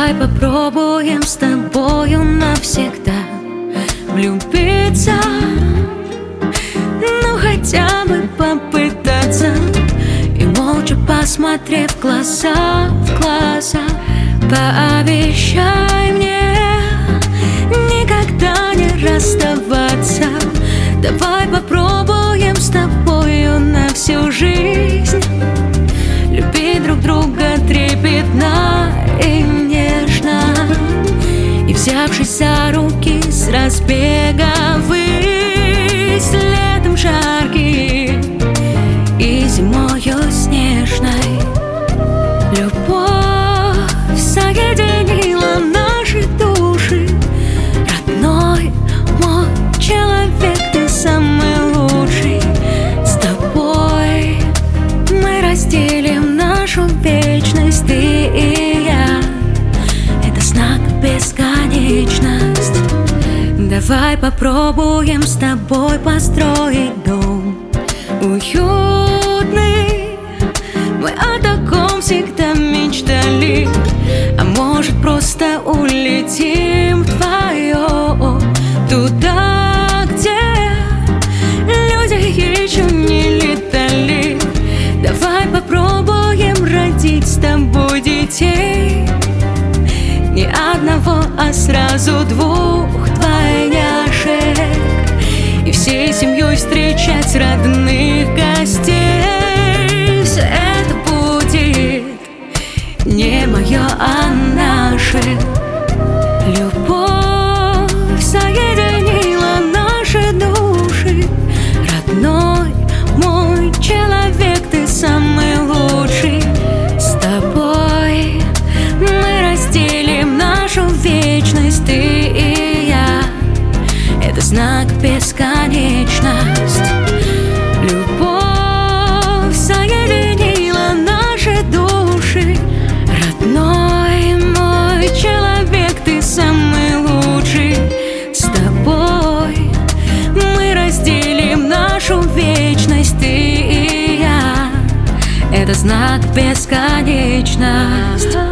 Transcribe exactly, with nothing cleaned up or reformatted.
Давай попробуем с тобою навсегда влюбиться, ну хотя бы попытаться. И молча посмотрев в глаза, в глаза, пообещай мне никогда не расставаться. Давай попробуем с тобою на всю жизнь любить друг друга трепетно и нежно. И взявшись за руки с разбега ввысь, летом жаркий и зимою снежной, любовь соединила наши души. Родной мой человек, ты самый лучший. С тобой мы разделим нашу вечность, ты и я. Это знак бесконечность. Давай попробуем с тобой построить дом уютный. Мы о таком всегда мечтали. А может, просто улетим вдвоем туда, где люди еще не летали. Давай попробуем родить с тобой детей. Не одного, а сразу двух двойняшек. И всей семьей встречать родных гостей. Все это будет не мое, а наше. Любовь соединила наши души. Родной мой человек, ты самый лучший. С тобой мы разделим нашу вечность, ты и я. Это знак бесконечность. Любовь соединила наши души. Родной мой человек, ты самый лучший. С тобой мы разделим нашу вечность, ты и я. Это знак бесконечность.